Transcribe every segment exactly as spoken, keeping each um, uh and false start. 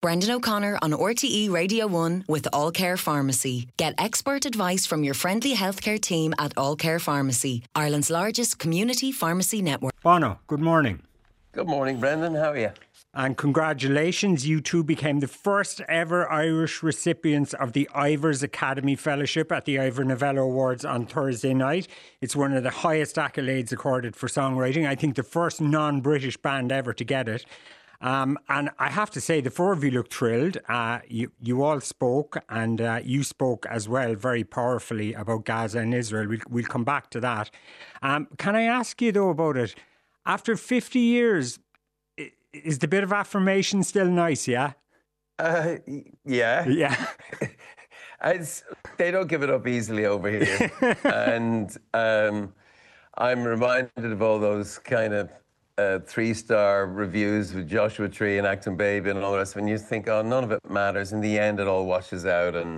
Brendan O'Connor on R T E Radio one with All Care Pharmacy. Get expert advice from your friendly healthcare team at All Care Pharmacy, Ireland's largest community pharmacy network. Bono, good morning. Good morning, Brendan. How are you? And congratulations, you two became the first ever Irish recipients of the Ivors Academy Fellowship at the Ivor Novello Awards on Thursday night. It's one of the highest accolades accorded for songwriting. I think the first non-British band ever to get it. Um, and I have to say, the four of you look thrilled. Uh, you, you all spoke, and uh, you spoke as well very powerfully about Gaza and Israel. We'll, we'll come back to that. Um, can I ask you, though, about it? After fifty years, is the bit of affirmation still nice, yeah? Uh, yeah. Yeah. It's, they don't give it up easily over here. and um, I'm reminded of all those kind of Uh, three-star reviews with Joshua Tree and Acton Baby and all the rest, when you think, oh, none of it matters. In the end, it all washes out. And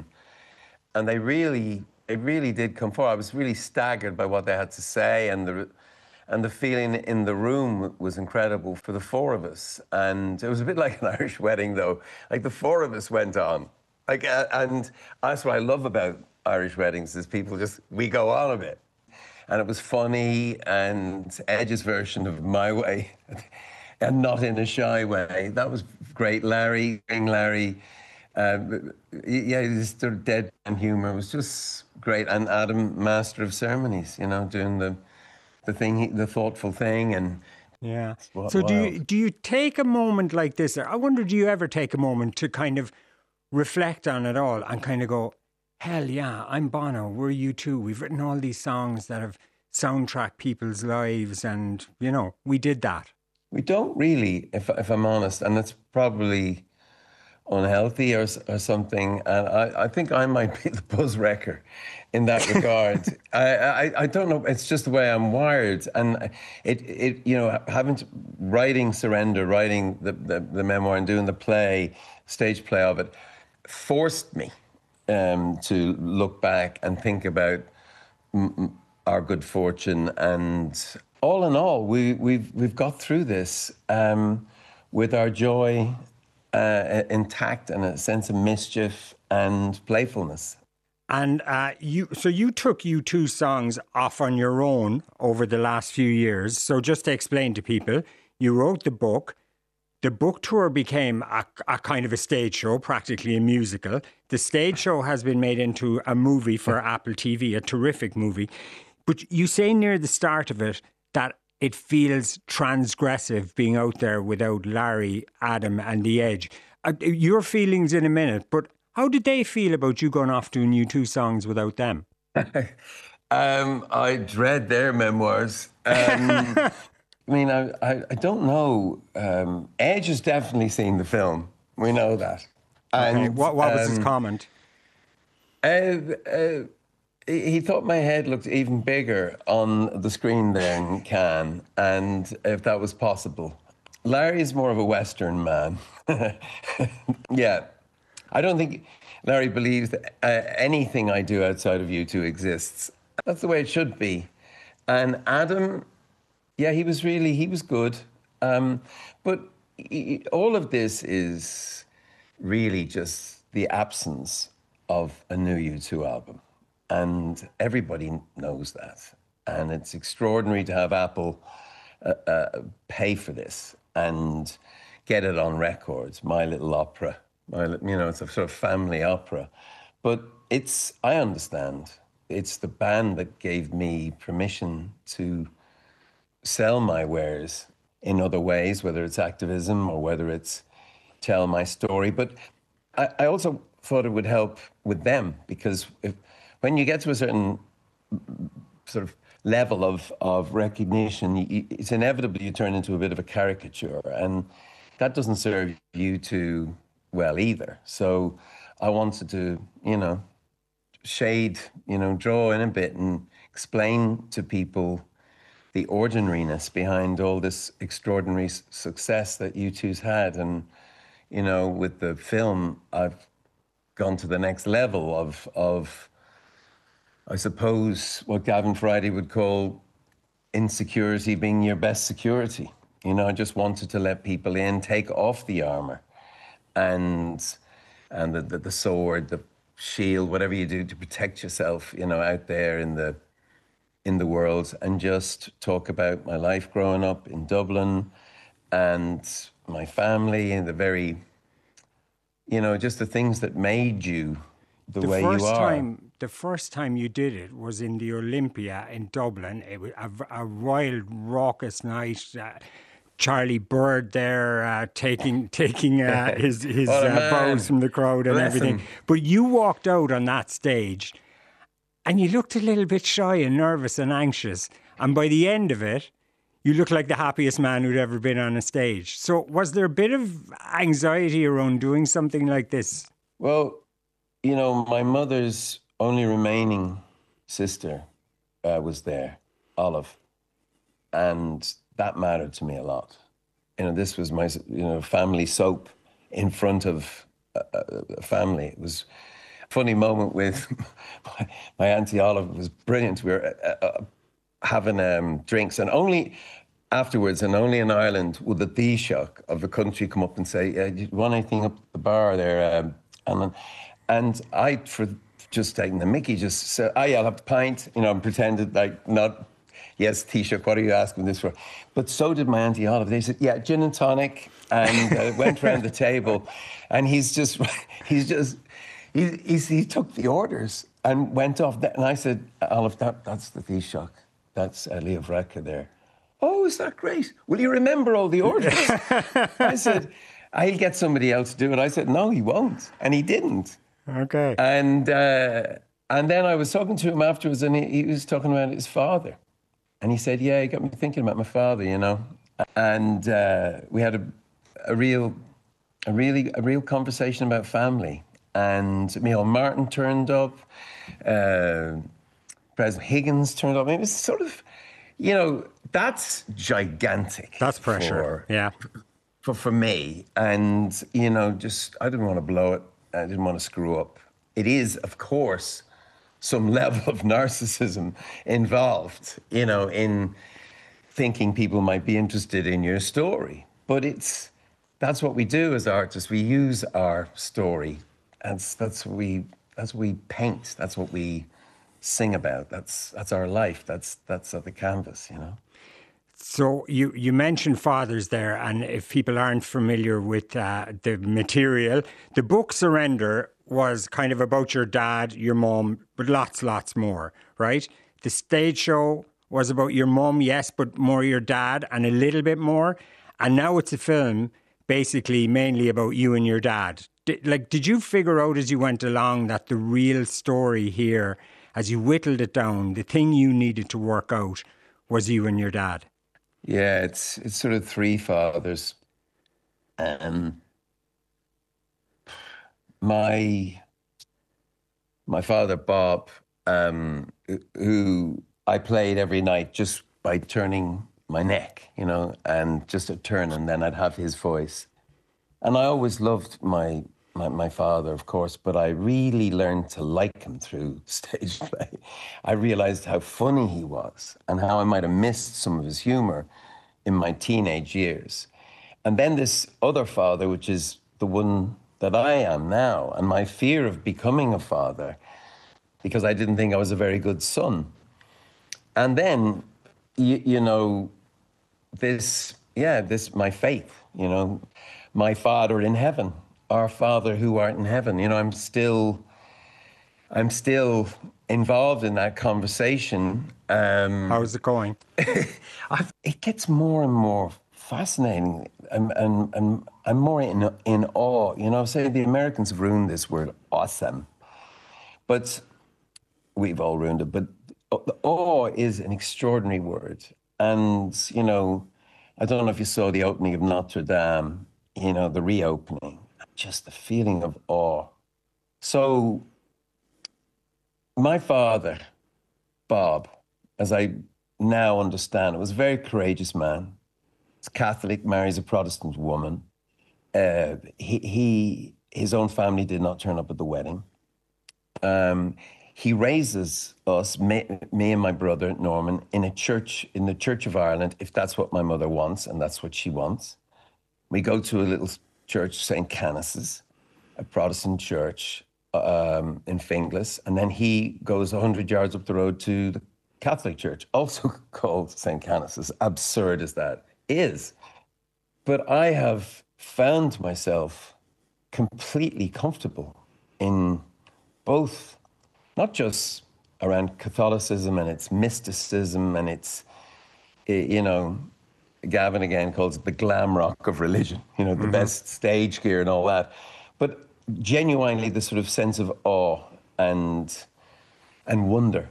and they really, it really did come forward. I was really staggered by what they had to say, and the and the feeling in the room was incredible for the four of us. And it was a bit like an Irish wedding, though. Like, the four of us went on. Like, uh, and that's what I love about Irish weddings, is people just, we go on a bit. And it was funny, and Edge's version of My Way, and not in a shy way. That was great. Larry, Larry, uh, yeah, his sort of deadpan humour was just great. And Adam, master of ceremonies, you know, doing the the thing, the thoughtful thing, and yeah. So do you do you take a moment like this? I wonder, do you ever take a moment to kind of reflect on it all and kind of go, hell yeah, I'm Bono, we're U two. We've written all these songs that have soundtracked people's lives, and, you know, we did that. We don't really, if, if I'm honest, and it's probably unhealthy or, or something. And I, I think I might be the buzz wrecker in that regard. I, I, I don't know, it's just the way I'm wired. And it, it you know, having to, writing Surrender, writing the, the, the memoir and doing the play, stage play of it, forced me Um, to look back and think about m- our good fortune, and all in all, we, we've we've got through this um, with our joy uh, intact and a sense of mischief and playfulness. And uh, you, so you took U two songs off on your own over the last few years. So just to explain to people, you wrote the book. The book tour became a, a kind of a stage show, practically a musical. The stage show has been made into a movie for Apple T V, a terrific movie. But you say near the start of it that it feels transgressive being out there without Larry, Adam and The Edge. Uh, your feelings in a minute, but how did they feel about you going off doing U two songs without them? um, I dread their memoirs. Um, I mean, I, I, I don't know. Um, Edge has definitely seen the film. We know that. And, okay. What, what was um, his comment? Uh, uh, he thought my head looked even bigger on the screen there in Cannes, and if that was possible. Larry's more of a Western man. Yeah. I don't think Larry believes that uh, anything I do outside of U two exists. That's the way it should be. And Adam... Yeah, he was really, he was good. Um, but he, all of this is really just the absence of a new U two album. And everybody knows that. And it's extraordinary to have Apple uh, uh, pay for this and get it on records. My Little Opera. My, you know, it's a sort of family opera. But it's, I understand, it's the band that gave me permission to sell my wares in other ways, whether it's activism or whether it's tell my story. But I, I also thought it would help with them, because if, when you get to a certain sort of level of, of recognition, you, it's inevitable you turn into a bit of a caricature, and that doesn't serve you too well either. So I wanted to, you know, shade, you know, draw in a bit and explain to people the ordinariness behind all this extraordinary success that U two's had. And, you know, with the film, I've gone to the next level of, of I suppose, what Gavin Friday would call insecurity being your best security. You know, I just wanted to let people in, take off the armour, and and the, the, the sword, the shield, whatever you do to protect yourself, you know, out there in the in the world, and just talk about my life growing up in Dublin and my family and the very, you know, just the things that made you the, the way first you are. Time, the first time you did it was in the Olympia in Dublin. It was a, a wild, raucous night. Uh, Charlie Bird there uh, taking taking uh, his his uh, bows from the crowd and Bless everything. him. But you walked out on that stage, and you looked a little bit shy and nervous and anxious. And by the end of it, you looked like the happiest man who'd ever been on a stage. So was there a bit of anxiety around doing something like this? Well, you know, my mother's only remaining sister uh, was there, Olive, and that mattered to me a lot. You know, this was my, you know, family soap in front of a, a family. It was a funny moment with my, my Auntie Olive. It was brilliant. We were uh, uh, having um, drinks, and only afterwards, and only in Ireland, would the Taoiseach of the country come up and say, uh, do you want anything up the bar there? Um, and, and I, for just taking the mickey, just said, oh yeah, I'll have the pint, you know, and pretended like not, yes, Taoiseach, what are you asking this for? But so did my Auntie Olive. They said, yeah, gin and tonic, and uh, went around the table. And he's just, he's just, he, he's, he took the orders and went off. And I said, Olive, that, that's the Taoiseach. That's uh, Leo Varadkar there. Oh, is that great? Will you remember all the orders? I said, I'll get somebody else to do it. I said, no, he won't. And he didn't. Okay. And uh, and then I was talking to him afterwards, and he, he was talking about his father. And he said, yeah, he got me thinking about my father, you know. And uh, we had a, a real, a really, a real conversation about family. And Micheál Martin turned up. Uh, President Higgins turned up. I mean, it was sort of, you know, that's gigantic. That's pressure. For, yeah. For, for me. And, you know, just, I didn't want to blow it. I didn't want to screw up. It is, of course, some level of narcissism involved, you know, in thinking people might be interested in your story. But it's, that's what we do as artists. We use our story. That's, that's what we, that's what we paint. That's what we sing about. That's that's our life. That's that's at the canvas, you know. So you, you mentioned fathers there, and if people aren't familiar with uh, the material, the book Surrender was kind of about your dad, your mum, but lots, lots more, right? The stage show was about your mum, yes, but more your dad and a little bit more. And now it's a film basically mainly about you and your dad. Did, like, did you figure out as you went along that the real story here, as you whittled it down, the thing you needed to work out was you and your dad? Yeah, it's it's sort of three fathers. Um, my my father, Bob, um, who I played every night just by turning my neck, you know, and just a turn, and then I'd have his voice. And I always loved my My, my father, of course, but I really learned to like him through stage play. I realized how funny he was and how I might have missed some of his humor in my teenage years. And then this other father, which is the one that I am now, and my fear of becoming a father, because I didn't think I was a very good son. And then, you, you know, this, yeah, this, my faith, you know, my Father in heaven. Our Father who art in heaven. You know, I'm still, I'm still involved in that conversation. Um, How's it going? I've, it gets more and more fascinating, and and, and I'm more in in awe. You know, say the Americans have ruined this word awesome, but we've all ruined it. But awe is an extraordinary word, and you know, I don't know if you saw the opening of Notre Dame. You know, the reopening. Just the feeling of awe. So my father, Bob, as I now understand, was a very courageous man. He's Catholic, marries a Protestant woman. Uh, he, he, his own family did not turn up at the wedding. Um, he raises us, me, me and my brother, Norman, in a church, in the Church of Ireland, if that's what my mother wants, and that's what she wants. We go to a little church, Saint Canice's, a Protestant church um, in Finglas, and then he goes one hundred yards up the road to the Catholic church, also called Saint Canice's, absurd as that is. But I have found myself completely comfortable in both, not just around Catholicism and its mysticism and its, you know, Gavin again calls it the glam rock of religion, you know, the mm-hmm. best stage gear and all that. But genuinely the sort of sense of awe and and wonder.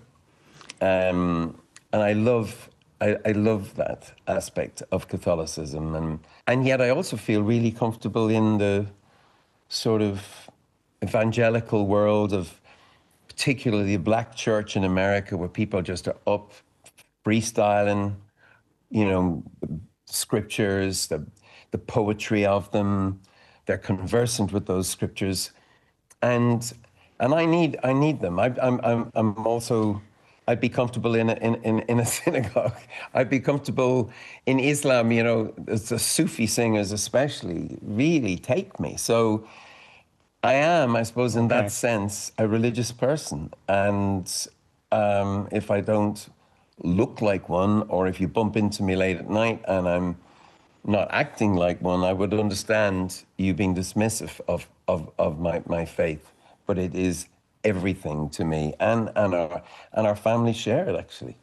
Um, and I love I, I love that aspect of Catholicism. And, and yet I also feel really comfortable in the sort of evangelical world of particularly the black church in America, where people just are up freestyling, you know, scriptures, the, the poetry of them. They're conversant with those scriptures. And and I need I need them. I, I'm, I'm, I'm also... I'd be comfortable in a, in, in, in a synagogue. I'd be comfortable in Islam, you know, the Sufi singers especially really take me. So I am, I suppose, in that okay. sense, a religious person. And um, if I don't look like one, or if you bump into me late at night and I'm not acting like one, I would understand you being dismissive of, of, of my, my faith. But it is everything to me, and and our and our family share it, actually.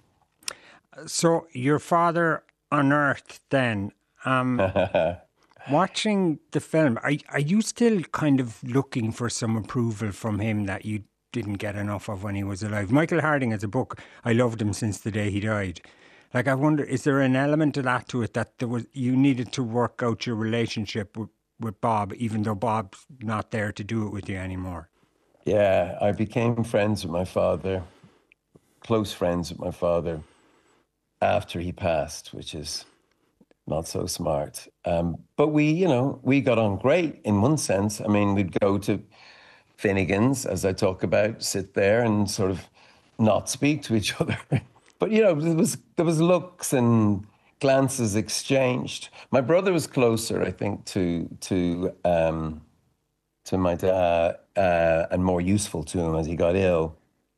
So your father unearthed then, um, watching the film, are, are you still kind of looking for some approval from him that you didn't get enough of when he was alive? Michael Harding has a book, I loved him since the day he died. Like, I wonder, is there an element of that to it, that there was you needed to work out your relationship with, with Bob, even though Bob's not there to do it with you anymore? Yeah, I became friends with my father, close friends with my father, after he passed, which is not so smart. Um, but we, you know, we got on great in one sense. I mean, we'd go to Finnegan's, as I talk about, sit there and sort of not speak to each other. But, you know, there was, there was looks and glances exchanged. My brother was closer, I think, to... to um, to my dad, uh, and more useful to him as he got ill.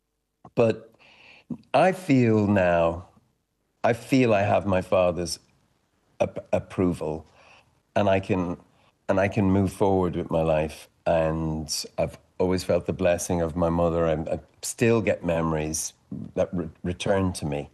But I feel now, I feel I have my father's ap- approval, and I can, and I can move forward with my life. And I've always felt the blessing of my mother. I, I still get memories that re- return to me,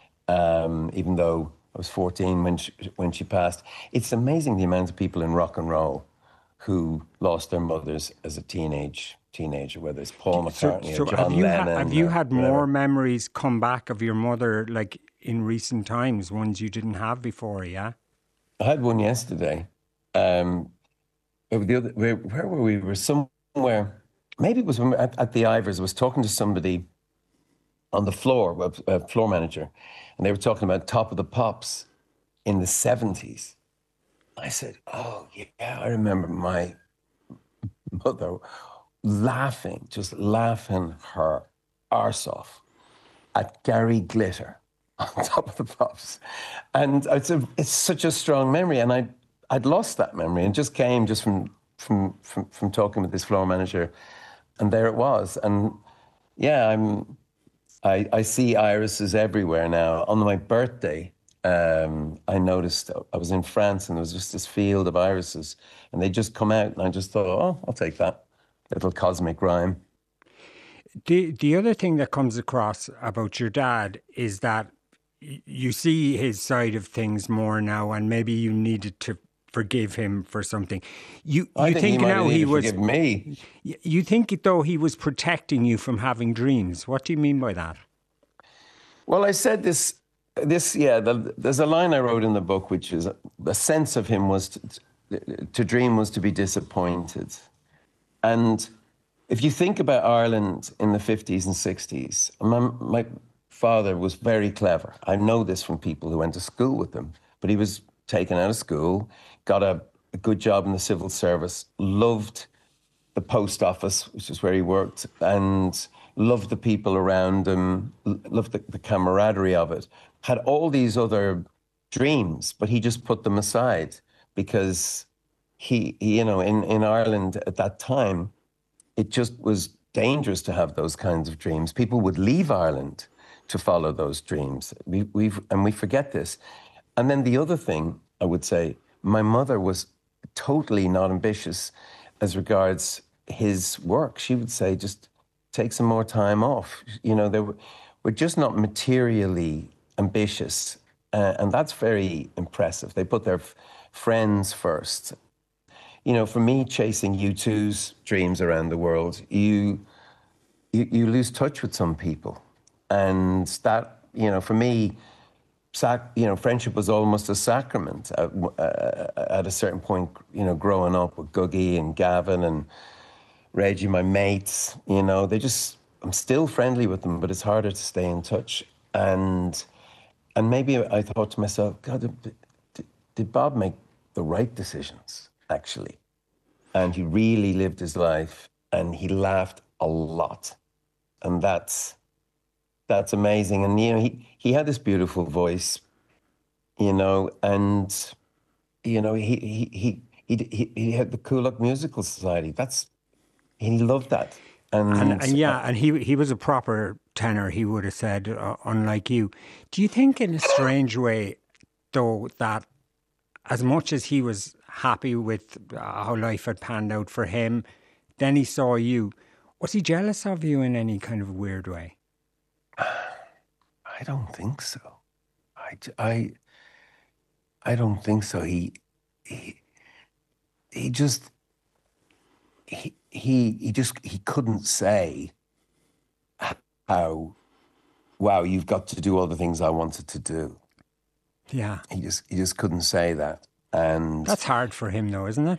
um, even though I was fourteen when she, when she passed. It's amazing the amount of people in rock and roll who lost their mothers as a teenage teenager, whether it's Paul McCartney so, so or John have you Lennon. Ha- have you had whatever. more memories come back of your mother, like in recent times, ones you didn't have before, yeah? I had one yesterday. Um, the other, where, where were we? We were somewhere, maybe it was when we were at, at the Ivors. I was talking to somebody on the floor, a floor manager, and they were talking about Top of the Pops in the seventies. I said, oh, yeah, I remember my mother laughing, just laughing her arse off at Gary Glitter on Top of the Pops. And it's, a, it's such a strong memory. And I, I'd lost that memory, and just came just from, from, from, from talking with this floor manager. And there it was. And yeah, I'm, I, I see irises everywhere now. On my birthday, Um, I noticed I was in France and there was just this field of irises, and they just come out, and I just thought, oh, I'll take that little cosmic rhyme. The the other thing that comes across about your dad is that you see his side of things more now, and maybe you needed to forgive him for something. You you I think, think he now he was forgive me. You think though he was protecting you from having dreams. What do you mean by that? Well, I said this. This, yeah, the, there's a line I wrote in the book, which is the sense of him was to, to dream was to be disappointed. And if you think about Ireland in the fifties and sixties, my, my father was very clever. I know this from people who went to school with him, but he was taken out of school, got a, a good job in the civil service, loved the post office, which is where he worked, and loved the people around him, loved the, the camaraderie of it. Had all these other dreams, but he just put them aside because he, he, you know, in, in Ireland at that time, it just was dangerous to have those kinds of dreams. People would leave Ireland to follow those dreams. We, we've, and we forget this. And then the other thing I would say, my mother was totally not ambitious as regards his work. She would say, just take some more time off. You know, they were, we're just not materially ambitious. Uh, and that's very impressive. They put their f- friends first. You know, for me, chasing U two's dreams around the world, you, you, you lose touch with some people. And that, you know, for me, sac- you know, friendship was almost a sacrament at, uh, at a certain point, you know, growing up with Googie and Gavin and Reggie, my mates, you know, they just, I'm still friendly with them, but it's harder to stay in touch. And and maybe I thought to myself, God, did, did Bob make the right decisions, actually? And he really lived his life, and he laughed a lot. And that's that's amazing. And, you know, he, he had this beautiful voice, you know, and, you know, he he he he, he, he had the Coolock Musical Society. That's, he loved that. And, And, and yeah, and he he was a proper tenor, he would have said, uh, unlike you. Do you think in a strange way, though, that as much as he was happy with uh, how life had panned out for him, then he saw you, was he jealous of you in any kind of weird way? I don't think so. I, I, I don't think so. He, he, he just... He, he he just he couldn't say how, wow, you've got to do all the things I wanted to do. Yeah. He just he just couldn't say that. And that's hard for him though, isn't it?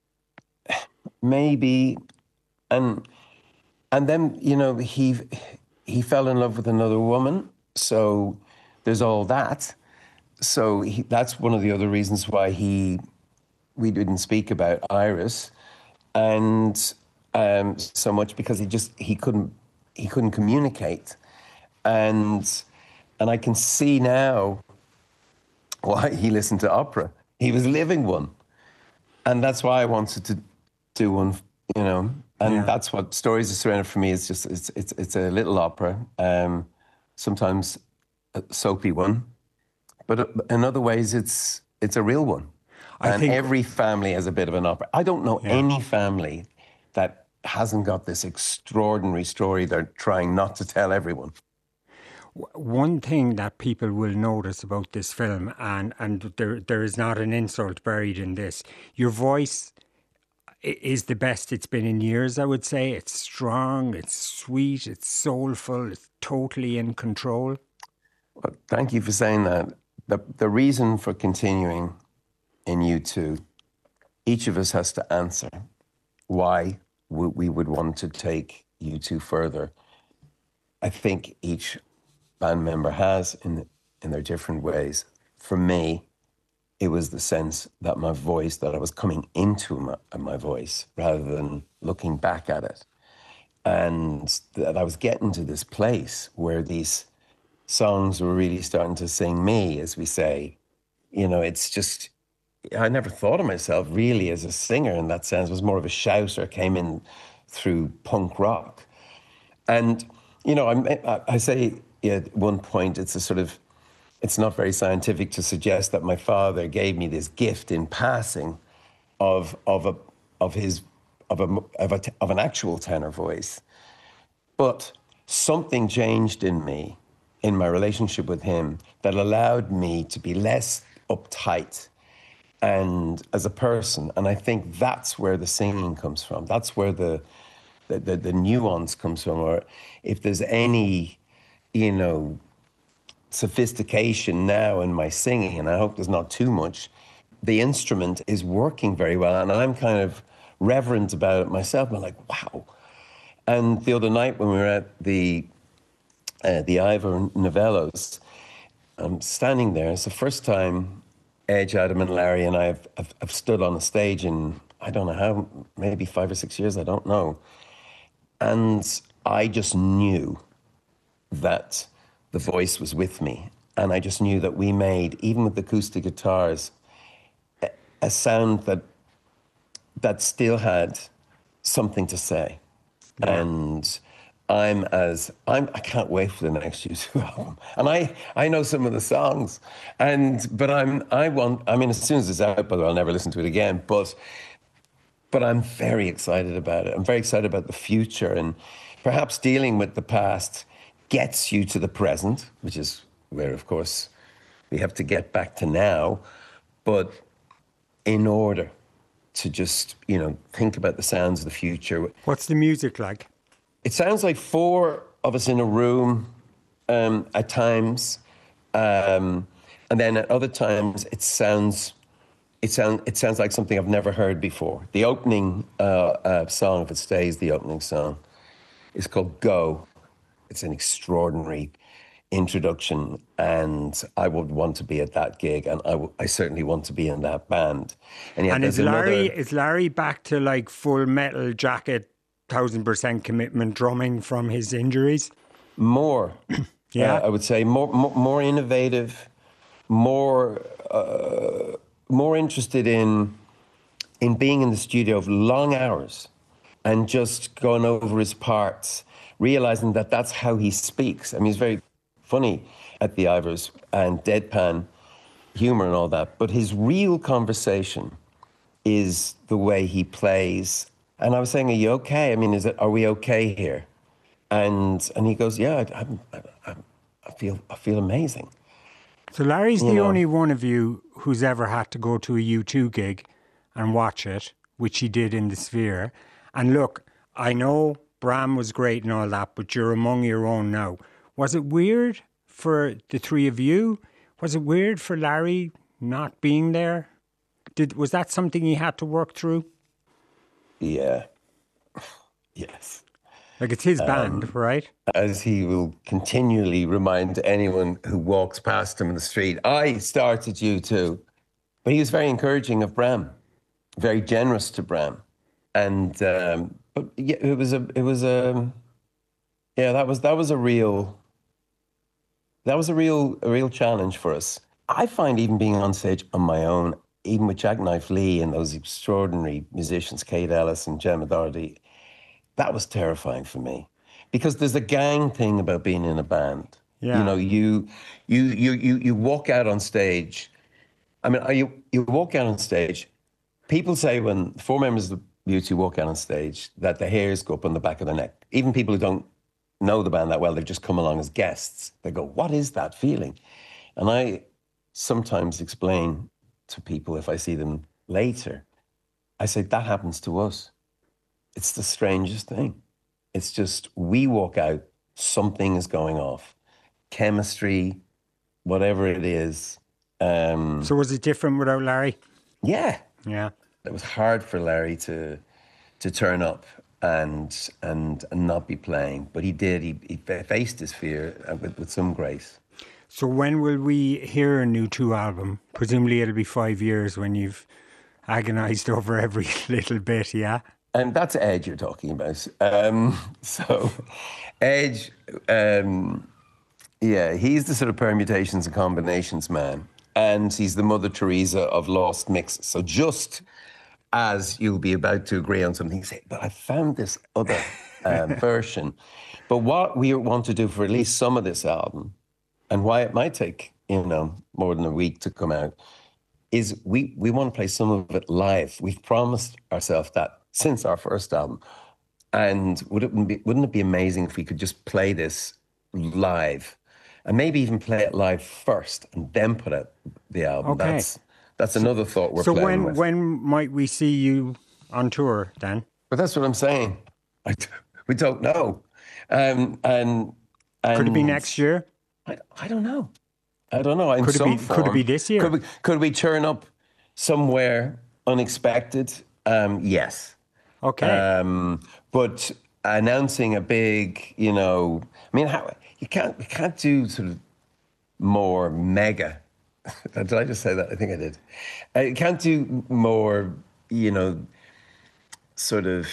Maybe. And and then, you know, he he fell in love with another woman. So there's all that. So he, that's one of the other reasons why he we didn't speak about Iris. And um, so much because he just he couldn't he couldn't communicate, and and I can see now why he listened to opera. He was living one, and that's why I wanted to do one. You know, and yeah. That's what Stories of Serenity for me is. Just it's it's it's a little opera, um, sometimes a soapy one, but in other ways it's it's a real one. I and think every family has a bit of an opera. I don't know yeah. any family that hasn't got this extraordinary story they're trying not to tell everyone. One thing that people will notice about this film, and, and there there is not an insult buried in this, your voice is the best it's been in years, I would say. It's strong, it's sweet, it's soulful, it's totally in control. Well, thank you for saying that. The, the reason for continuing in U two, each of us has to answer why we would want to take U two further. I think each band member has in in their different ways. For me, it was the sense that my voice, that I was coming into my, my voice rather than looking back at it. And that I was getting to this place where these songs were really starting to sing me, as we say. You know, it's just... I never thought of myself really as a singer in that sense. I was more of a shouter, came in through punk rock. And, you know, I, I say at one point, it's a sort of, it's not very scientific to suggest that my father gave me this gift in passing of, of, a, of his, of, a, of, a, of an actual tenor voice. But something changed in me, in my relationship with him, that allowed me to be less uptight and as a person. And I think that's where the singing comes from. That's where the the, the, the nuance comes from. Or if there's any, you know, sophistication now in my singing, and I hope there's not too much, the instrument is working very well. And I'm kind of reverent about it myself. I'm like, wow. And the other night when we were at the, uh, the Ivor Novellos, I'm standing there. It's the first time Edge, Adam and Larry and I have, have, have stood on a stage in, I don't know how, maybe five or six years, I don't know. And I just knew that the voice was with me. And I just knew that we made, even with the acoustic guitars, a, a sound that that still had something to say. Yeah. And I'm as I'm I can't wait for the next U two album. And I I know some of the songs. And but I'm I want I mean as soon as it's out, but I'll never listen to it again. But but I'm very excited about it. I'm very excited about the future, and perhaps dealing with the past gets you to the present, which is where of course we have to get back to now. But in order to just, you know, think about the sounds of the future. What's the music like? It sounds like four of us in a room um, at times, um, and then at other times it sounds it sound it sounds like something I've never heard before. The opening uh, uh, song, if it stays the opening song, is called "Go." It's an extraordinary introduction, and I would want to be at that gig, and I, w- I certainly want to be in that band. And, yet and is Larry another... is Larry back to like Full Metal Jacket, thousand percent commitment drumming from his injuries? More, yeah, uh, I would say more, more, more innovative, more, uh, more interested in in being in the studio for long hours, and just going over his parts, realizing that that's how he speaks. I mean, he's very funny at the Ivors and deadpan humor and all that, but his real conversation is the way he plays. And I was saying, "Are you okay? I mean, is it? Are we okay here?" And and he goes, "Yeah, I, I, I, I feel I feel amazing." So Larry's you the know. only one of you who's ever had to go to a U two gig and watch it, which he did in the Sphere. And look, I know Bram was great and all that, but you're among your own now. Was it weird for the three of you? Was it weird for Larry not being there? Did was that something he had to work through? Yeah. Yes. Like it's his band, um, right? As he will continually remind anyone who walks past him in the street, I started U two. But he was very encouraging of Bram, very generous to Bram. And um, but yeah, it was a it was a yeah, that was that was a real that was a real a real challenge for us. I find even being on stage on my own, even with Jackknife Lee and those extraordinary musicians, Kate Ellis and Gemma Doherty, that was terrifying for me, because there's a gang thing about being in a band. Yeah. You know, you you you you you walk out on stage. I mean, you you walk out on stage. People say when four members of U two walk out on stage that the hairs go up on the back of their neck. Even people who don't know the band that well, they've just come along as guests. They go, "What is that feeling?" And I sometimes explain to people, if I see them later, I say, that happens to us. It's the strangest thing. It's just, we walk out, something is going off. Chemistry, whatever it is. Um, so was it different without Larry? Yeah. Yeah. It was hard for Larry to to turn up and and, and not be playing, but he did. He, he faced his fear with, with some grace. So when will we hear a new U two album? Presumably it'll be five years when you've agonised over every little bit, yeah? And that's Edge you're talking about. Um, so Edge, um, yeah, he's the sort of permutations and combinations man. And he's the Mother Teresa of lost mixes. So just as you'll be about to agree on something, say, but I found this other um, version. But what we want to do for at least some of this album, and why it might take, you know, more than a week to come out, is we, we want to play some of it live. We've promised ourselves that since our first album. And would it be, wouldn't it be amazing if we could just play this live, and maybe even play it live first and then put out the album? Okay. That's, that's another thought we're so playing when, with. So when might we see you on tour then? But that's what I'm saying. I, we don't know. Um, and, and Could it be next year? I, I don't know. I don't know. In could, it some be, form, could it be this year? Could we, could we turn up somewhere unexpected? Um, yes. Okay. Um, but announcing a big, you know, I mean, how, you can't you can't do sort of more mega. Did I just say that? I think I did. Uh, you can't do more, you know, sort of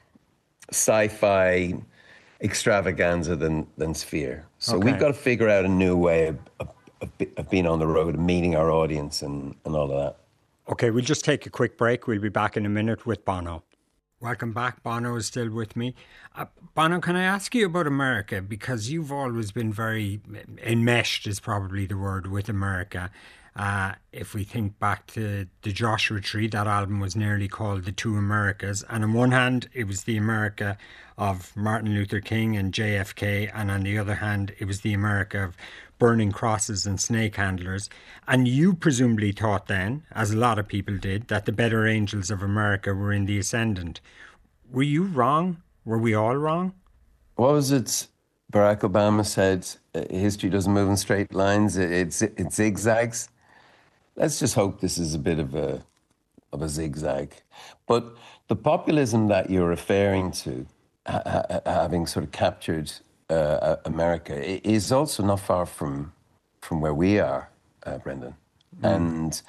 sci-fi extravaganza than than Sphere. So okay. we've got to figure out a new way of, of, of being on the road and meeting our audience and, and all of that. Okay, we'll just take a quick break. We'll be back in a minute with Bono. Welcome back. Bono is still with me. Uh, Bono, can I ask you about America? Because you've always been very enmeshed, is probably the word, with America. Uh, if we think back to the Joshua Tree, that album was nearly called The Two Americas. And on one hand, it was the America of Martin Luther King and J F K. And on the other hand, it was the America of burning crosses and snake handlers. And you presumably thought then, as a lot of people did, that the better angels of America were in the ascendant. Were you wrong? Were we all wrong? What was it Barack Obama said? History doesn't move in straight lines, it, it, it zigzags. Let's just hope this is a bit of a of a zigzag. But the populism that you're referring to, ha- ha- having sort of captured Uh, America, is also not far from from where we are, uh, Brendan. Mm. And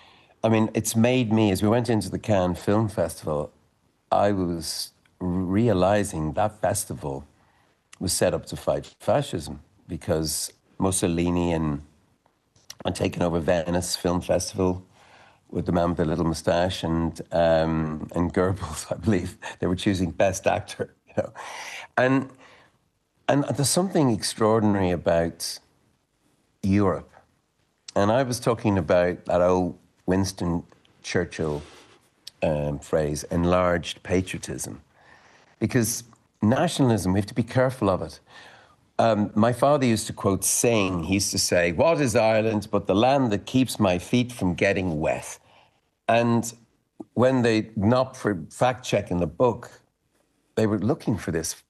I mean, it's made me, as we went into the Cannes Film Festival, I was realizing that festival was set up to fight fascism, because Mussolini and, and taking over Venice Film Festival with the man with the little moustache, and um, and Goebbels, I believe, they were choosing Best Actor, you know, and. And there's something extraordinary about Europe. And I was talking about that old Winston Churchill um, phrase, enlarged patriotism. Because nationalism, we have to be careful of it. Um, my father used to quote Synge. He used to say, "What is Ireland but the land that keeps my feet from getting wet?" And when they knocked for fact-checking the book, they were looking for this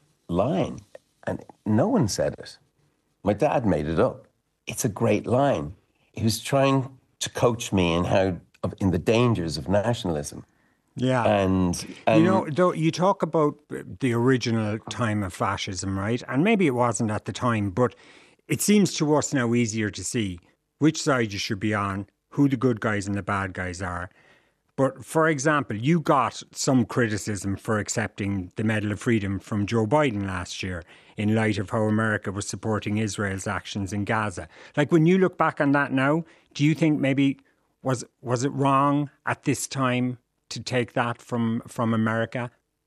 line. And no one said it. My dad made it up. It's a great line. He was trying to coach me in how, in the dangers of nationalism. Yeah. And, and you know, though you talk about the original time of fascism, right? And maybe it wasn't at the time, but it seems to us now easier to see which side you should be on, who the good guys and the bad guys are. But, for example, you got some criticism for accepting the Medal of Freedom from Joe Biden last year in light of how America was supporting Israel's actions in Gaza. Like, when you look back on that now, do you think maybe was was it wrong at this time to take that from, from America?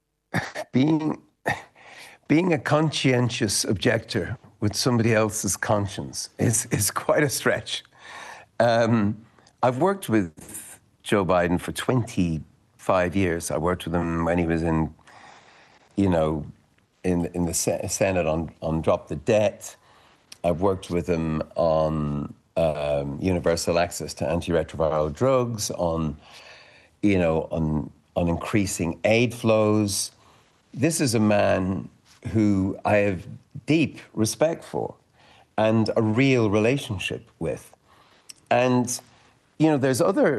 Being, being a conscientious objector with somebody else's conscience is, is quite a stretch. Um, I've worked with Joe Biden for twenty-five years. I worked with him when he was in, you know, in in the Senate on, on Drop the Debt. I've worked with him on um, universal access to antiretroviral drugs, on, you know, on on increasing aid flows. This is a man who I have deep respect for and a real relationship with. And, you know, there's other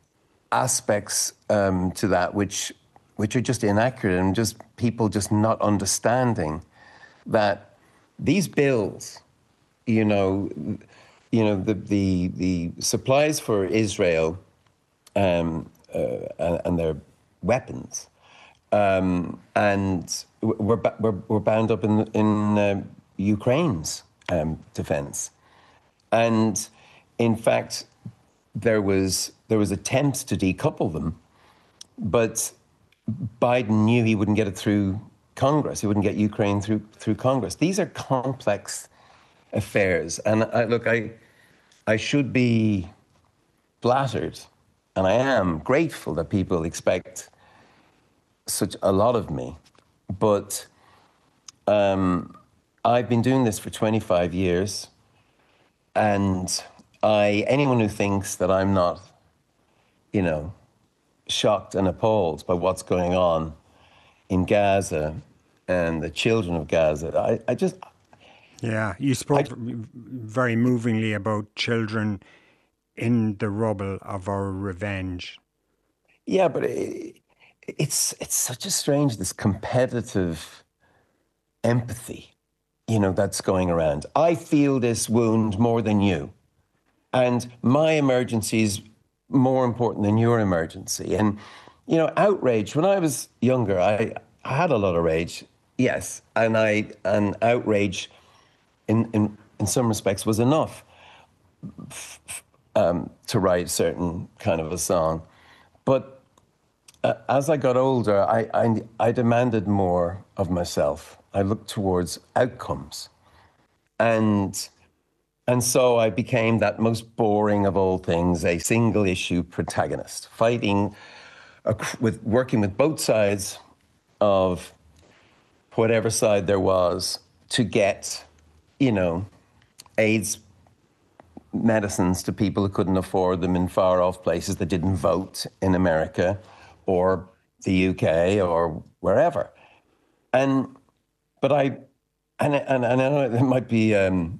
aspects um, to that which which are just inaccurate, and just people just not understanding that these bills, you know, you know the the, the supplies for Israel um, uh, and, and their weapons, um, and we're, we're we're bound up in in uh, Ukraine's um, defense, and in fact, there was there was attempts to decouple them, but Biden knew he wouldn't get it through Congress. He wouldn't get Ukraine through through Congress. These are complex affairs, and I, look, I I should be flattered, and I am grateful that people expect such a lot of me, but um, I've been doing this for twenty-five years, and I anyone who thinks that I'm not, you know, shocked and appalled by what's going on in Gaza and the children of Gaza, I, I just... Yeah, you spoke I, very movingly about children in the rubble of our revenge. Yeah, but it, it's it's such a strange, this competitive empathy, you know, that's going around. I feel this wound more than you, and my emergency is more important than your emergency. And, you know, outrage, when I was younger, I, I had a lot of rage, yes, and I and outrage in, in, in some respects was enough. um, to write certain kind of a song. But uh, as I got older, I, I, I demanded more of myself. I looked towards outcomes. And, and so I became that most boring of all things, a single issue protagonist, fighting, with working with both sides of whatever side there was to get, you know, AIDS medicines to people who couldn't afford them in far-off places that didn't vote in America or the U K or wherever. And, but I, and, and, and I know it might be, um,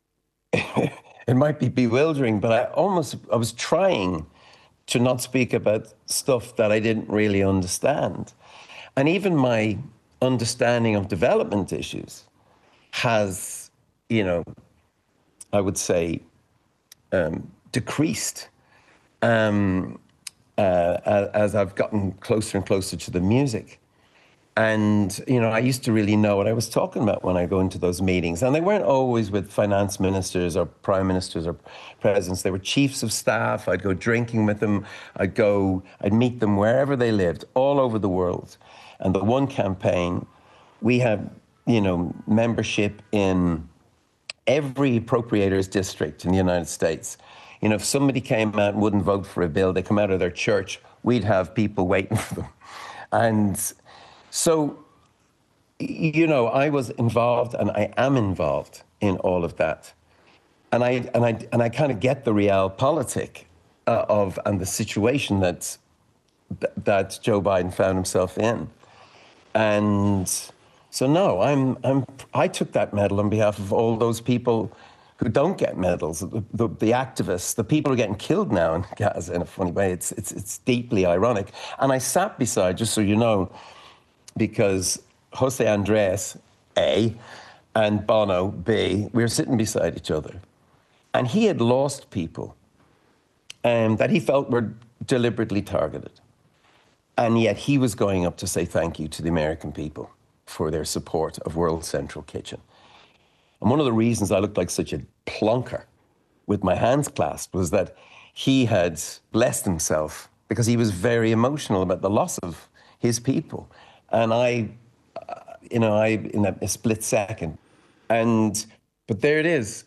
it might be bewildering, but I almost, I was trying to not speak about stuff that I didn't really understand. And even my understanding of development issues has, you know, I would say, um, decreased um, uh, as I've gotten closer and closer to the music. And, you know, I used to really know what I was talking about when I go into those meetings. And they weren't always with finance ministers or prime ministers or presidents. They were chiefs of staff. I'd go drinking with them. I'd go, I'd meet them wherever they lived, all over the world. And the One campaign, we had, you know, membership in every appropriators district in the United States. You know, if somebody came out and wouldn't vote for a bill, they come out of their church, we'd have people waiting for them. And so, you know, I was involved and I am involved in all of that. And I and I and I kind of get the realpolitik uh, of and the situation that that Joe Biden found himself in. And so no, I'm I'm I took that medal on behalf of all those people who don't get medals, the, the, the activists, the people who are getting killed now in Gaza in a funny way. It's it's it's deeply ironic. And I sat beside, just so you know, because Jose Andres, A, and Bono, B, we were sitting beside each other. And he had lost people um, that he felt were deliberately targeted. And yet he was going up to say thank you to the American people for their support of World Central Kitchen. And one of the reasons I looked like such a plonker with my hands clasped was that he had blessed himself because he was very emotional about the loss of his people. And I, uh, you know, I, in a, a split second. And, but there it is.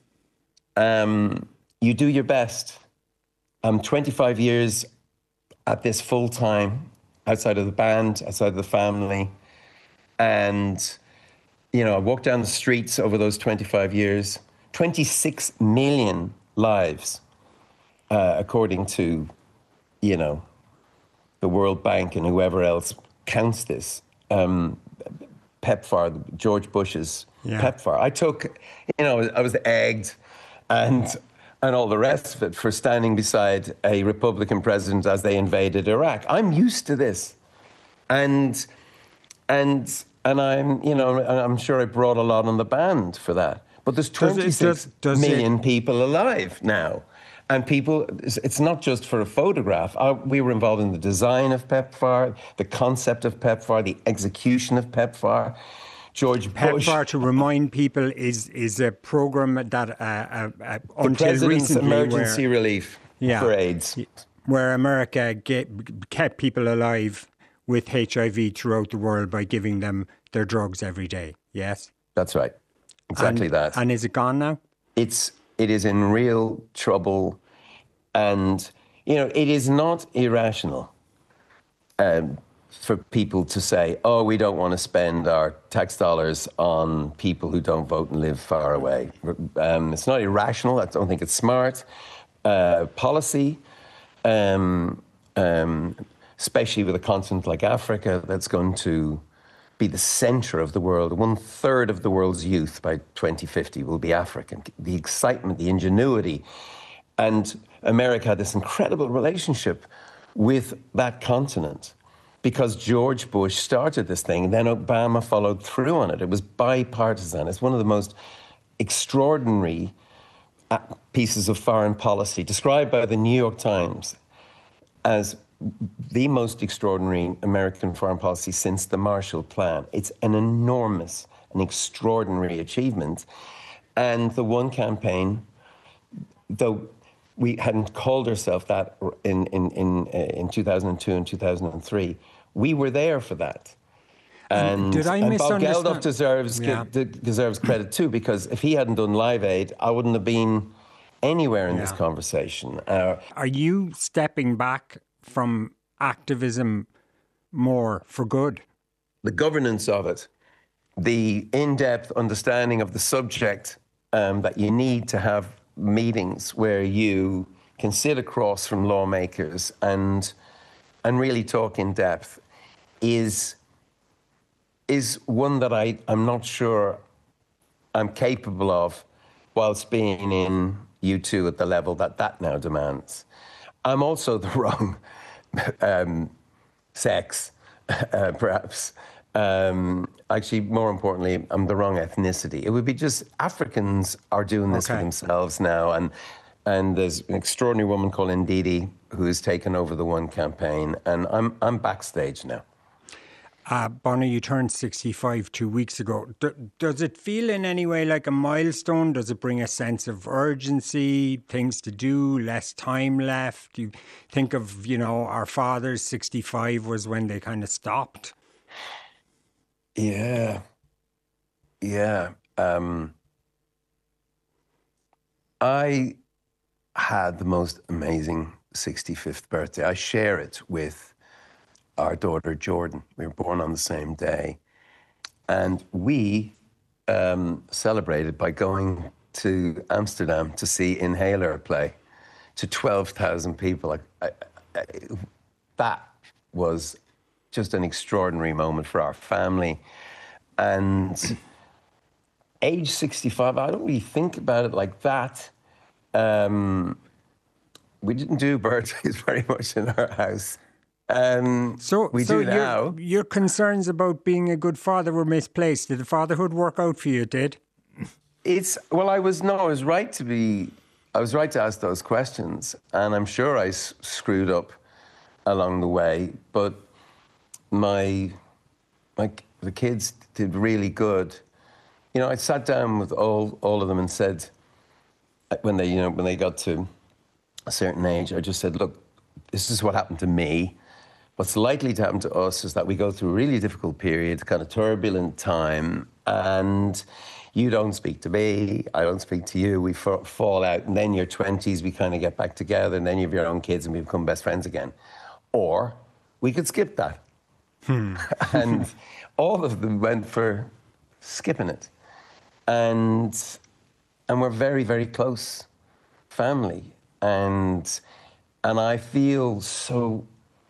Um, you do your best. I'm twenty-five years at this full time, outside of the band, outside of the family. And, you know, I walked down the streets over those twenty-five years, twenty-six million lives, uh, according to, you know, the World Bank and whoever else counts this. Um, PEPFAR, George Bush's yeah. PEPFAR. I took, you know, I was egged and and all the rest of it for standing beside a Republican president as they invaded Iraq. I'm used to this. And and and I'm, you know, I'm sure I brought a lot on the band for that. But there's twenty-six does it, does, does million it... people alive now. And people, it's not just for a photograph. I, we were involved in the design of PEPFAR, the concept of PEPFAR, the execution of PEPFAR. George Bush. PEPFAR, to remind people, is is a program that uh, uh, uh, the until President's recently, emergency where, relief yeah, for AIDS, where America get, kept people alive with H I V throughout the world by giving them their drugs every day. Yes, that's right, exactly and, that. And is it gone now? It's it is in real trouble, and you know it is not irrational. Um, for people to say, oh, we don't want to spend our tax dollars on people who don't vote and live far away. Um, it's not irrational. I don't think it's smart uh, policy, um, um, especially with a continent like Africa that's going to be the center of the world. One third of the world's youth by twenty fifty will be African. The excitement, the ingenuity. And America had this incredible relationship with that continent, because George Bush started this thing, and then Obama followed through on it. It was bipartisan. It's one of the most extraordinary pieces of foreign policy, described by the New York Times as the most extraordinary American foreign policy since the Marshall Plan. It's an enormous, an extraordinary achievement. And the One campaign, though we hadn't called ourselves that in in in uh, in two thousand two and two thousand three. We were there for that. And, Did I and Bob misunderstand? Geldof deserves Yeah. deserves credit too, because if he hadn't done Live Aid, I wouldn't have been anywhere in Yeah. this conversation. Uh, Are you stepping back from activism more for good? the governance of it, the in-depth understanding of the subject, um, that you need to have meetings where you can sit across from lawmakers and and really talk in depth, is is one that I, I'm not sure I'm capable of whilst being in U two at the level that that now demands. I'm also the wrong um, sex, uh, perhaps. Um, actually, more importantly, I'm the wrong ethnicity. It would be just Africans are doing this Okay. for themselves now. And and there's an extraordinary woman called Ndidi who has taken over the One campaign. And I'm I'm backstage now. Uh, Bonnie, you turned sixty-five two weeks ago. D- does it feel in any way like a milestone? Does it bring a sense of urgency, things to do, less time left? You think of, you know, our fathers, sixty-five was when they kind of stopped. Yeah. Yeah. Um, I had the most amazing sixty-fifth birthday. I share it with our daughter, Jordan. We were born on the same day. And we um, celebrated by going to Amsterdam to see Inhaler play to twelve thousand people. Like, I, I, that was just an extraordinary moment for our family. And age sixty-five, I don't really think about it like that. Um, we didn't do birthdays very much in our house. Um, So, we so do your, now. your concerns about being a good father were misplaced. Did the fatherhood work out for you? It did? It's, well, I was, no, I was right to be, I was right to ask those questions. And I'm sure I s- screwed up along the way. But my, my, the kids did really good. You know, I sat down with all, all of them and said, when they, you know, when they got to a certain age, I just said, look, this is what happened to me. What's likely to happen to us is that we go through a really difficult period, kind of turbulent time, and you don't speak to me, I don't speak to you, we fa- fall out, and then your twenties, we kind of get back together, and then you have your own kids and we become best friends again. Or we could skip that. Hmm. And all of them went for skipping it. And, and we're very, very close family. And, and I feel so...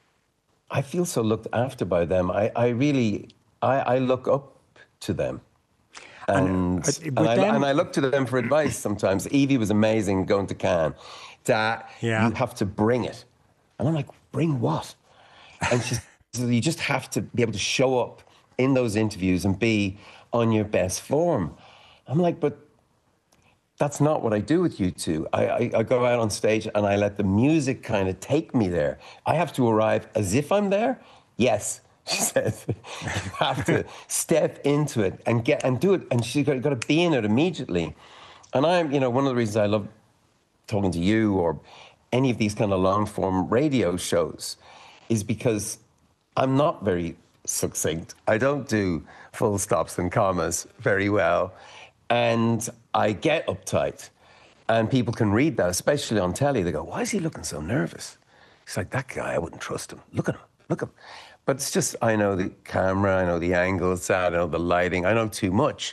I feel so looked after by them. I, I really, I, I look up to them. And, And, uh, and, with I, them- and I look to them for advice sometimes. Evie was amazing going to Cannes. Dad, Yeah. you have to bring it. And I'm like, bring what? And she said, you just have to be able to show up in those interviews and be on your best form. I'm like, but that's not what I do with you two. I, I, I go out on stage and I let the music kind of take me there. I have to arrive as if I'm there. Yes, she said. You have to step into it and get and do it. And she's got, got to be in it immediately. And I'm, you know, one of the reasons I love talking to you or any of these kind of long form radio shows is because I'm not very succinct. I don't do full stops and commas very well. And I get uptight, and people can read that, especially on telly. They go, why is he looking so nervous? He's like, that guy, I wouldn't trust him. Look at him, look at him. But it's just, I know the camera, I know the angles, I know the lighting, I know too much.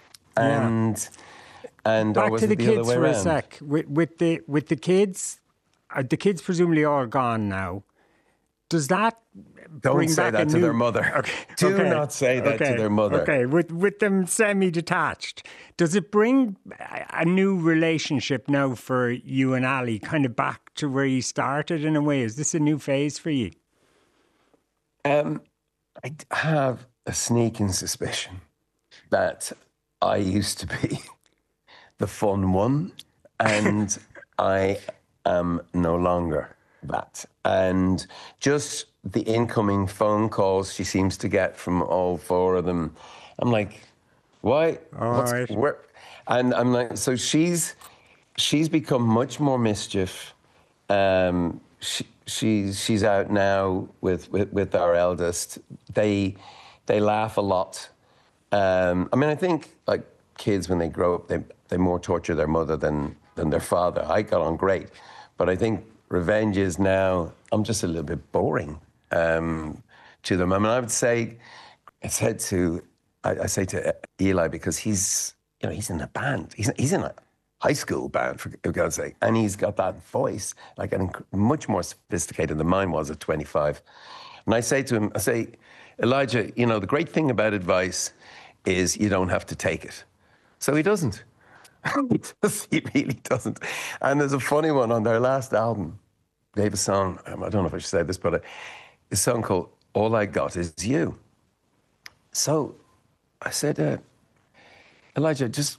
And, and Back always to the the other kids way for a around. sec. With, with, the, with the kids, are the kids presumably all gone now. Does that Don't bring say back that a to new... their mother. Okay. Do okay. not say that okay. to their mother. Okay, with, with them semi-detached, does it bring a- a new relationship now for you and Ali, kind of back to where you started in a way? Is this a new phase for you? Um, I have a sneaking suspicion that I used to be the fun one, and I am no longer that. And just the incoming phone calls she seems to get from all four of them, I'm like, why? All What's, right. where? And I'm like, so she's she's become much more mischief. Um, she, she's she's out now with, with, with our eldest. They they laugh a lot. Um, I mean, I think like kids when they grow up, they they more torture their mother than than their father. I got on great, but I think revenge is now. I'm just a little bit boring um, to them. I mean, I would say, I said to, I, I say to Eli because he's you know he's in a band. He's he's in a high school band, for God's sake. And he's got that voice, like an inc- much more sophisticated than mine was at twenty-five. And I say to him, I say, Elijah, you know, the great thing about advice is you don't have to take it. So he doesn't. he, does, he really doesn't. And there's a funny one on their last album. They have a song, um, I don't know if I should say this, but a, a song called All I Got Is You. So I said, uh, Elijah, just...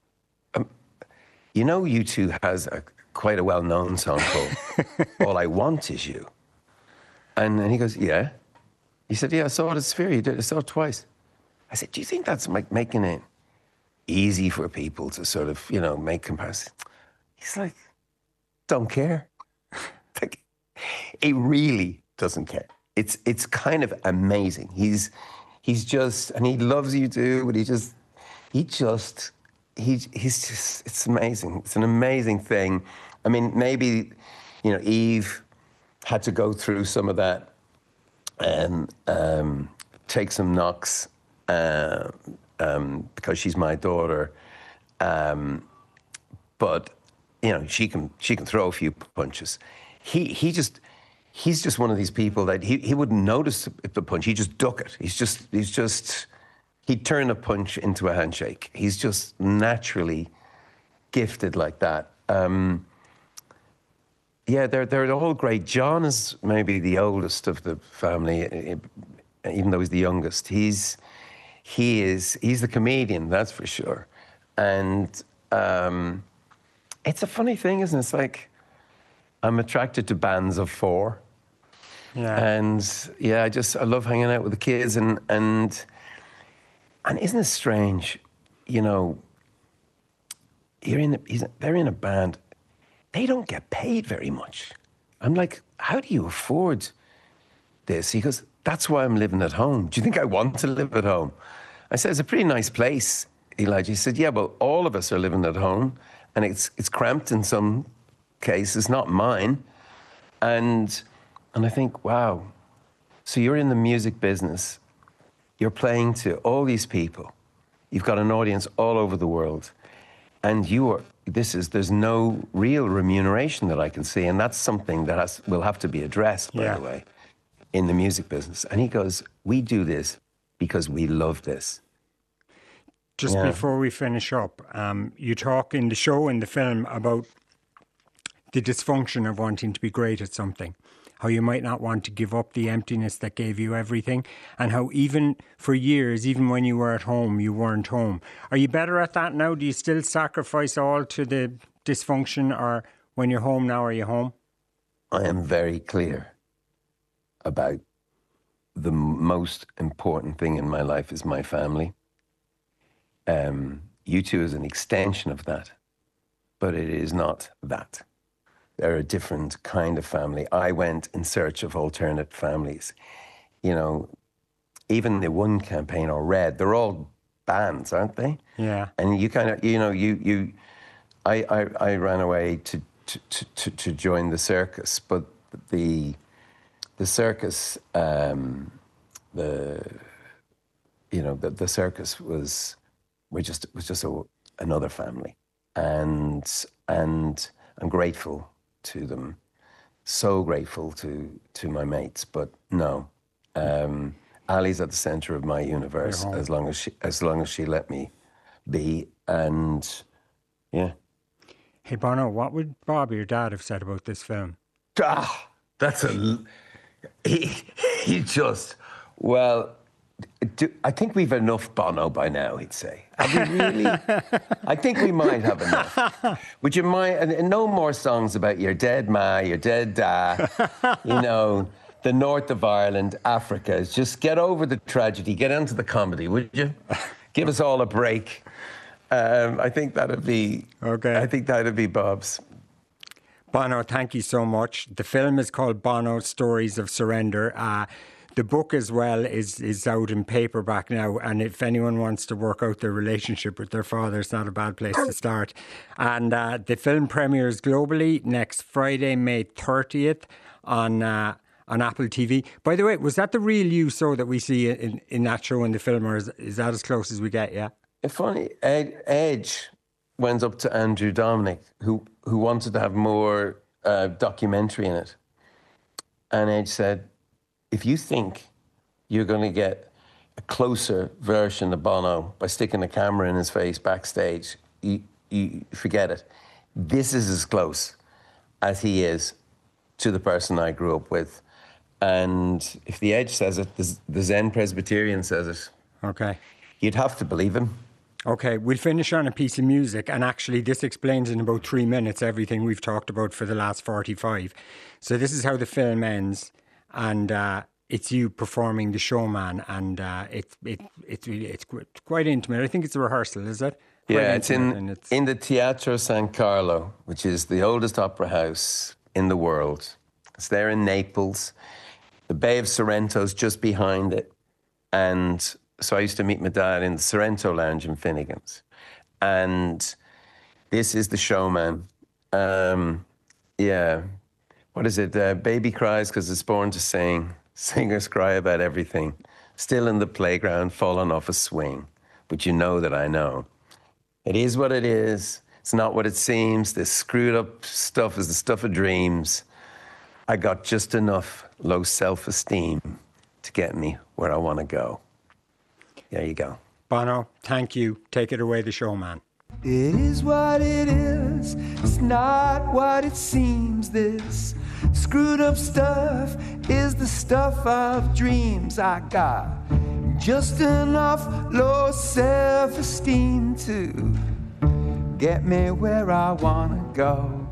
You know, U two has a, quite a well-known song called All I Want Is You. And, and he goes, yeah. He said, yeah, I saw it at Sphere. You did. I saw it twice. I said, do you think that's like making it easy for people to sort of, you know, make comparisons? He's like, don't care. Like, he really doesn't care. It's it's kind of amazing. He's he's just, and he loves you too, but he just, he just... He, he's just, it's amazing. It's an amazing thing. I mean, maybe, you know, Eve had to go through some of that and um, take some knocks uh, um, because she's my daughter. Um, but, you know, she can she can throw a few punches. He he just, he's just one of these people that he, he wouldn't notice the punch. He just duck it. He's just, he's just... He'd turn a punch into a handshake. He's just naturally gifted like that. Um, yeah, they're they're all great. John is maybe the oldest of the family, even though he's the youngest. He's he is he's the comedian, that's for sure. And um, it's a funny thing, isn't it? It's like I'm attracted to bands of four. Yeah. And yeah, I just I love hanging out with the kids and and. And isn't it strange, you know, you're in a, he's, they're in a band, they don't get paid very much. I'm like, how do you afford this? He goes, that's why I'm living at home. Do you think I want to live at home? I said, it's a pretty nice place, Elijah. He said, yeah, but all of us are living at home, and it's it's cramped in some cases, not mine. And and I think, wow, so you're in the music business. You're playing to all these people. You've got an audience all over the world. And you are, this is, there's no real remuneration that I can see. And that's something that has, will have to be addressed, by yeah. the way, in the music business. And he goes, we do this because we love this. Just yeah. before we finish up, um, you talk in the show, in the film, about the dysfunction of wanting to be great at something. How you might not want to give up the emptiness that gave you everything, and how even for years, even when you were at home, you weren't home. Are you better at that now? Do you still sacrifice all to the dysfunction, or when you're home now, are you home? I am very clear about the most important thing in my life is my family. Um, U two is an extension of that, but it is not that. They're a different kind of family. I went in search of alternate families. You know, even the One campaign or Red, they're all bands, aren't they? Yeah. And you kind of, you know, you, you, I, I, I ran away to, to, to, to join the circus, but the, the circus, um, the, you know, the, the circus was, we just, was just a, another family. And, and I'm grateful to them, so grateful to to my mates, but no, um, Ali's at the centre of my universe as long as she as long as she let me be, and yeah. Hey Bono, what would Bob, your dad, have said about this film? Ah, that's a he. He just well. Do, I think we've enough Bono by now, he'd say. Have we really? I think we might have enough. Would you mind? And, and no more songs about your dead ma, your dead da, you know, the north of Ireland, Africa. Just get over the tragedy, get into the comedy, would you? Give us all a break. Um, I think that'd be. Okay. I think that'd be Bob's. Bono, thank you so much. The film is called Bono: Stories of Surrender. Uh, the book as well is is out in paperback now, and if anyone wants to work out their relationship with their father, it's not a bad place to start. And uh, the film premieres globally next Friday, May thirtieth on uh, on Apple T V. By the way, was that the real you so that we see in, in that show in the film, or is, is that as close as we get? Yeah. It's funny. Ed, Edge went up to Andrew Dominic, who who wanted to have more uh, documentary in it, and Edge said, if you think you're going to get a closer version of Bono by sticking a camera in his face backstage, you, you forget it. This is as close as he is to the person I grew up with. And if the Edge says it, the, the Zen Presbyterian says it. Okay. You'd have to believe him. Okay, we'll finish on a piece of music, and actually this explains in about three minutes everything we've talked about for the last forty-five. So this is how the film ends, and uh, it's you performing The Showman, and uh, it's it, it's really, it's quite intimate. I think it's a rehearsal, is it? Quite yeah, it's in, it's in the Teatro San Carlo, which is the oldest opera house in the world. It's there in Naples. The Bay of Sorrento's just behind it, and so I used to meet my dad in the Sorrento Lounge in Finnegan's. And this is The Showman. Um, yeah. What is it? Uh, baby cries because it's born to sing. Singers cry about everything. Still in the playground, falling off a swing. But you know that I know. It is what it is. It's not what it seems. This screwed up stuff is the stuff of dreams. I got just enough low self-esteem to get me where I want to go. There you go. Bono, thank you. Take it away, The Showman. It is what it is. It's not what it seems. This screwed up stuff is the stuff of dreams. I got just enough low self-esteem to get me where I want to go.